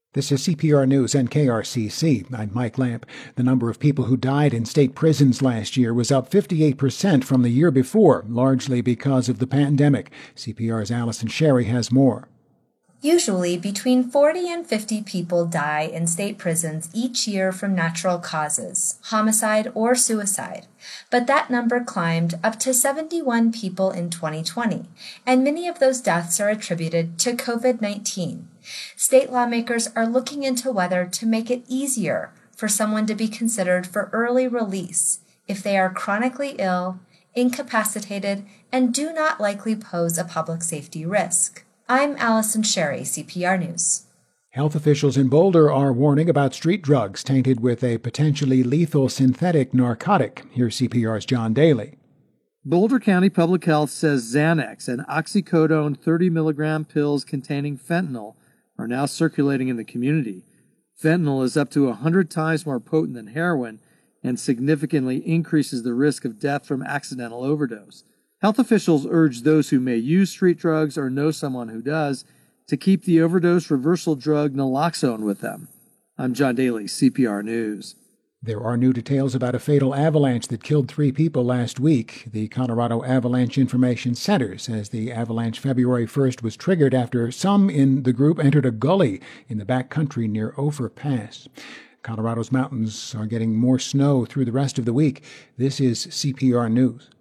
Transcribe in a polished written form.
This is CPR News and KRCC. I'm Mike Lamp. The number of people who died in state prisons last year was up 58% from the year before, largely because of the pandemic. CPR's Allison Sherry has more. Usually, between 40 and 50 people die in state prisons each year from natural causes, homicide or suicide. But that number climbed up to 71 people in 2020, and many of those deaths are attributed to COVID-19. State lawmakers are looking into whether to make it easier for someone to be considered for early release if they are chronically ill, incapacitated, and do not likely pose a public safety risk. I'm Allison Sherry, CPR News. Health officials in Boulder are warning about street drugs tainted with a potentially lethal synthetic narcotic. Here's CPR's John Daly. Boulder County Public Health says Xanax and oxycodone 30-milligram pills containing fentanyl are now circulating in the community. Fentanyl is up to 100 times more potent than heroin and significantly increases the risk of death from accidental overdose. Health officials urge those who may use street drugs or know someone who does to keep the overdose reversal drug naloxone with them. I'm John Daly, CPR News. There are new details about a fatal avalanche that killed 3 people last week. The Colorado Avalanche Information Center says the avalanche February 1st was triggered after some in the group entered a gully in the backcountry near Ophir Pass. Colorado's mountains are getting more snow through the rest of the week. This is CPR News.